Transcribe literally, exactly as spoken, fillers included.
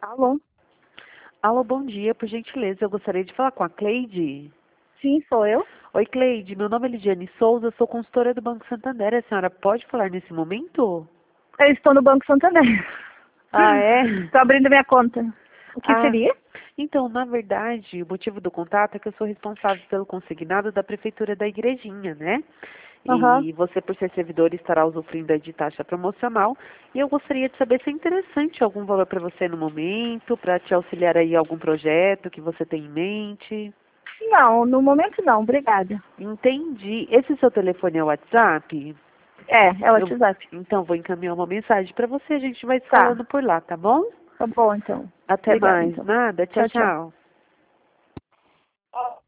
Alô? Alô, bom dia. Por gentileza, eu gostaria de falar com a Cleide. Sim, sou eu. Oi, Cleide. Meu nome é Lidiane Souza, sou consultora do Banco Santander. A senhora pode falar nesse momento? Eu estou no Banco Santander. Ah, é? Estou abrindo minha conta. O que Ah, seria? então, na verdade, o motivo do contato é que eu sou responsável pelo consignado da Prefeitura da Igrejinha, né? Aham. E você, por ser servidor, estará usufruindo aí de taxa promocional. E eu gostaria de saber se é interessante algum valor para você no momento, para te auxiliar aí em algum projeto que você tem em mente. Não, no momento não, obrigada. Entendi. Esse seu telefone é o WhatsApp? É, é o Eu, WhatsApp. então, vou encaminhar uma mensagem para você. A gente vai se Tá, falando por lá, tá bom? tá bom então. Até Obrigada mais. então. Nada. Tchau, Tchau, tchau. tchau.